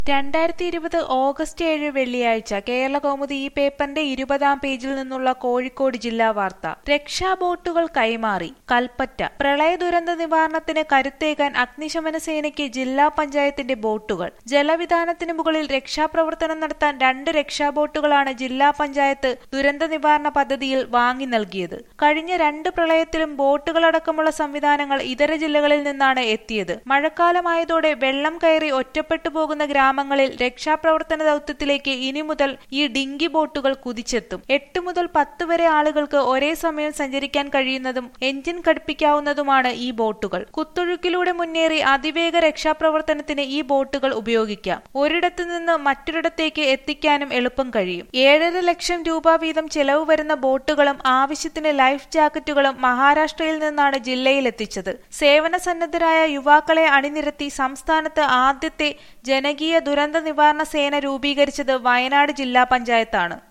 2020 August 7 വെള്ളിയാഴ്ച കേരളകൗമുദി ഈ പേപ്പറിന്റെ 20-ാം പേജിൽ നിന്നുള്ള കോഴിക്കോട് ജില്ലാ വാർത്ത. രക്ഷാബോട്ടുകൾ കൈമാറി. കൽപ്പറ്റ. പ്രളയ ദുരന്ത നിവാരണത്തിന് കരുത്തേകാൻ അഗ്നിശമന സേനയ്ക്ക് ജില്ലാ പഞ്ചായത്തിന്റെ ബോട്ടുകൾ. ജലവിധാനത്തിന് മുകളിൽ രക്ഷാപ്രവർത്തനം നടത്താൻ 2 രക്ഷാബോട്ടുകളാണ് ജില്ലാ പഞ്ചായത്ത് ദുരന്ത നിവാരണ പദ്ധതിയിൽ വാങ്ങി നൽകിയത്. കഴിഞ്ഞ 2 പ്രളയത്തിലും ബോട്ടുകളടക്കമുള്ള സംവിധാനങ്ങൾ ഇതര ജില്ലകളിൽ നിന്നാണ് എത്തിയത്. മഴക്കാലമായതോടെ വെള്ളം കയറി ഒറ്റപ്പെട്ടു പോകുന്ന ഗ്രാമങ്ങളിൽ രക്ഷാപ്രവർത്തന ദൗത്യത്തിലേക്ക് ഇനി മുതൽ ഈ ഡിങ്കി ബോട്ടുകൾ കുതിച്ചെത്തും. 8 മുതൽ 10 വരെ ആളുകൾക്ക് ഒരേ സമയം സഞ്ചരിക്കാൻ കഴിയുന്നതും എഞ്ചിൻ ഘടിപ്പിക്കാവുന്നതുമാണ് ഈ ബോട്ടുകൾ. കുത്തൊഴുക്കിലൂടെ മുന്നേറി അതിവേഗ രക്ഷാപ്രവർത്തനത്തിന് ഈ ബോട്ടുകൾ ഉപയോഗിക്കാം. ഒരിടത്തു നിന്ന് മറ്റൊരിടത്തേക്ക് എത്തിക്കാനും എളുപ്പം കഴിയും. 7.5 ലക്ഷം രൂപ വീതം ചെലവ് വരുന്ന ബോട്ടുകളും ആവശ്യത്തിന് ലൈഫ് ജാക്കറ്റുകളും മഹാരാഷ്ട്രയിൽ നിന്നാണ് ജില്ലയിലെത്തിച്ചത്. സേവന സന്നദ്ധരായ യുവാക്കളെ അണിനിരത്തി സംസ്ഥാനത്ത് ആദ്യത്തെ ജനകീയ ദുരന്ത നിവാരണ സേന രൂപീകരിച്ചത് വയനാട് ജില്ലാ പഞ്ചായത്താണ്.